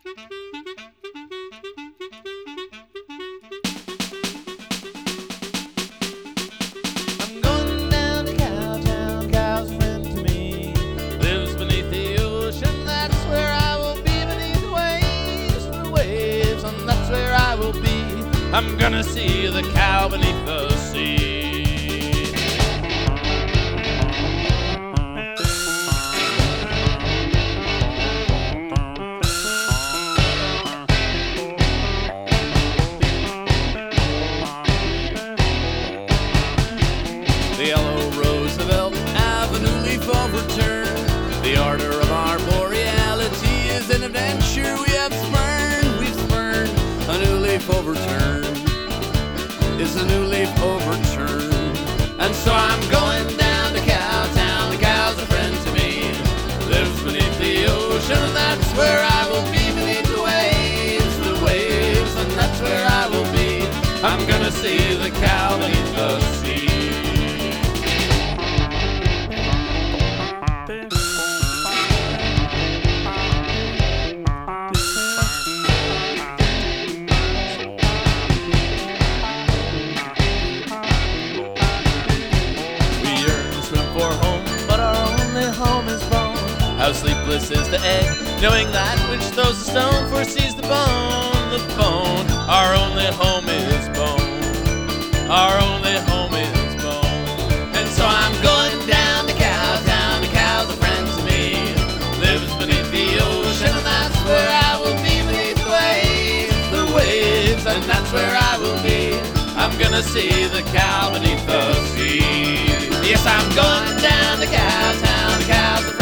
I'm going down to Cowtown, cow's a friend to me. Lives beneath the ocean, that's where I will be. Beneath the waves, and that's where I will be. I'm gonna see the cow beneath the sea. The yellow Roosevelt Avenue leaf overturned. The ardor of our boreality is an adventure we have spurned. We've spurned a new leaf overturned. Is a new leaf overturned. And so I'm going down to Cowtown. The cow's a friend to me. Lives beneath the ocean, and that's where I will be. Beneath the waves, and that's where I will be. I'm gonna see the cow beneath the sea. How sleepless is the egg, knowing that which throws the stone foresees the bone. The bone, our only home is bone. Our only home is bone. And so I'm going down to Cowtown. The cow's a friend to me. Lives beneath the ocean, and that's where I will be. Beneath the waves, and that's where I will be. I'm gonna see the cow beneath the sea. Yes, I'm going down to Cowtown. The cow's a friend.